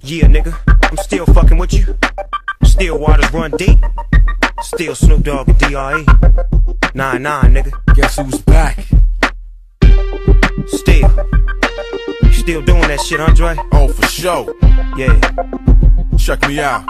Yeah, nigga, I'm still fucking with you. Still waters run deep. Still Snoop Dogg and D.R.E. 9-9, nigga. Guess who's back? Still doing that shit, Andre? Oh, for sure. Yeah. Check me out.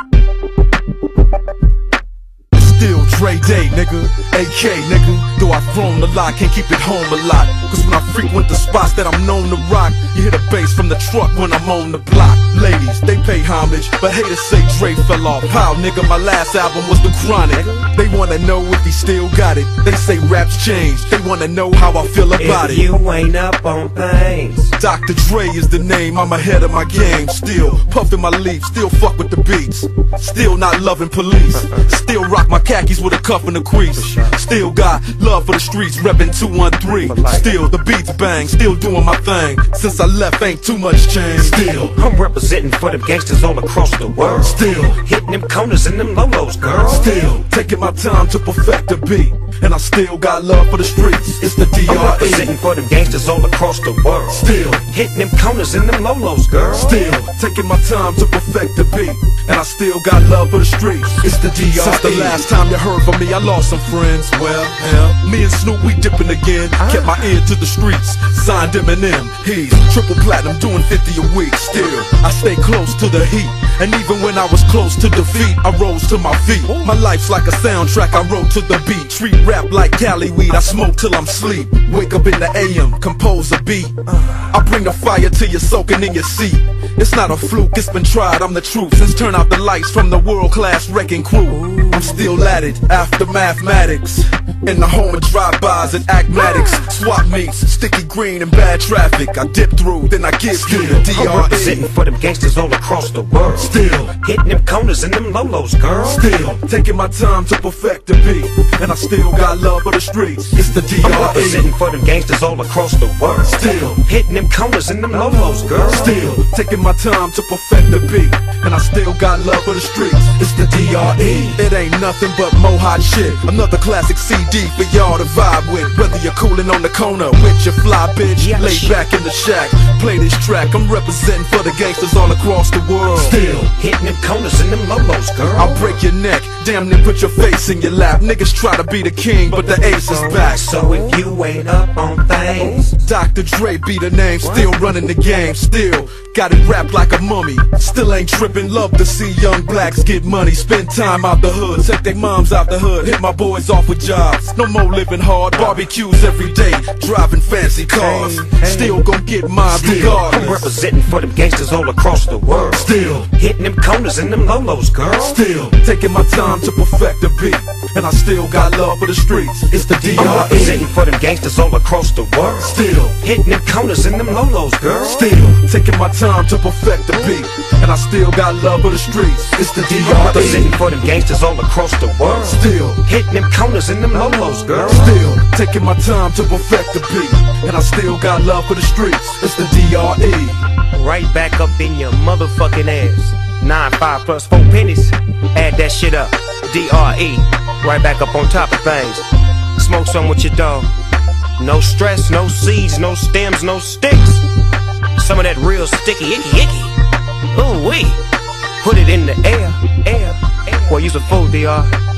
Still Dre Day, nigga, AK, nigga. Though I've thrown a lot, can't keep it home a lot. Cause when I frequent the spots that I'm known to rock, you hear the bass from the truck when I'm on the block. Ladies, they pay homage, but haters say Dre fell off. How, nigga, my last album was The Chronic. They wanna know if he still got it. They say raps changed, they wanna know how I feel about it. If you ain't up on things, Dr. Dre is the name, I'm ahead of my game. Still puffin' my leaf, still fuck with the beats. Still not loving police. Still rock my khakis with a cuff and a crease. Still got love for the streets, reppin' 213. Still the beats bang, still doing my thing. Since I left ain't too much change. Still I'm representing for them gangsters all across the world. Still hitting them corners and them lolos, girl. Still taking my time to perfect the beat. And I still got love for the streets. It's the D.R.E. I'm representing for them gangsters all across the world. Still hitting them corners and them lolos, girl. Still taking my time to perfect the beat. And I still got love for the streets. It's the D.R.E. Since the last time you heard from me, I lost some friends. Well, me and Snoop, we dipping again. Kept my ear to the streets. Signed Eminem. He's triple platinum, doing 50 a week. Still, I stay close to the heat. And even when I was close to defeat, I rose to my feet. My life's like a soundtrack, I wrote to the beat. Treat rap like Cali weed, I smoke till I'm sleep. Wake up in the AM, compose a beat. I bring the fire till you're soaking in your seat. It's not a fluke, it's been tried, I'm the truth. Since turn out the lights from the world-class wrecking crew, I'm still at it, after mathematics. In the home of drive-bys and acmatics. Swap meets, sticky green and bad traffic. I dip through, then I get through the D.R.E. I'm representing for them gangsters all across the world. Still hitting them corners and them lolos, girl. Still taking my time to perfect the beat. And I still got love for the streets. It's the D.R.E. I'm representing for them gangsters all across the world. Still hitting them corners and them lolos, girl. Still taking my time to perfect the beat. And I still got love for the streets. It's the D.R.E. It ain't nothing but mo hot shit. Another classic CD for y'all to vibe with. Whether you're coolin' on the corner with your fly bitch, lay back in the shack, play this track. I'm representing for the gangsters all across the world. Still hitting them corners and them lolos, girl. I'll break your neck, damn near put your face in your lap. Niggas try to be the king, but the ace is back. So if you ain't up on things, Dr. Dre be the name, still running the game. Still got it wrapped like a mummy. Still ain't tripping, love to see young blacks get money. Spend time out the hood, take their moms out the hood. Hit my boys off with jobs, no more living hard. Barbecues every day, driving fancy cars. Still gon' get mine regardless. I'm representing for them gangsters all across the world. Still hitting them corners and them lolos, girl. Still taking my time to perfect the beat. And I still got love for the streets. It's the D.R.E. I'm representing for them gangsters all across the world. Still hitting them corners and them lolos, girl. Still taking my time to perfect the beat. And I still got love for the streets. It's the D.R.E. I'm representing for them gangsters all across the world. Still hitting them corners and them lolos, girl. Still taking my time to perfect the beat. And I still got love for the streets. It's the D.R.E. Right back up in your motherfucking ass. 9-5 plus 4 pennies. Add that shit up. D.R.E. Right back up on top of things. Smoke some with your dog. No stress, no seeds, no stems, no sticks. Some of that real sticky icky. Ooh wee. Put it in the air. Boy, you's a fool, D.R.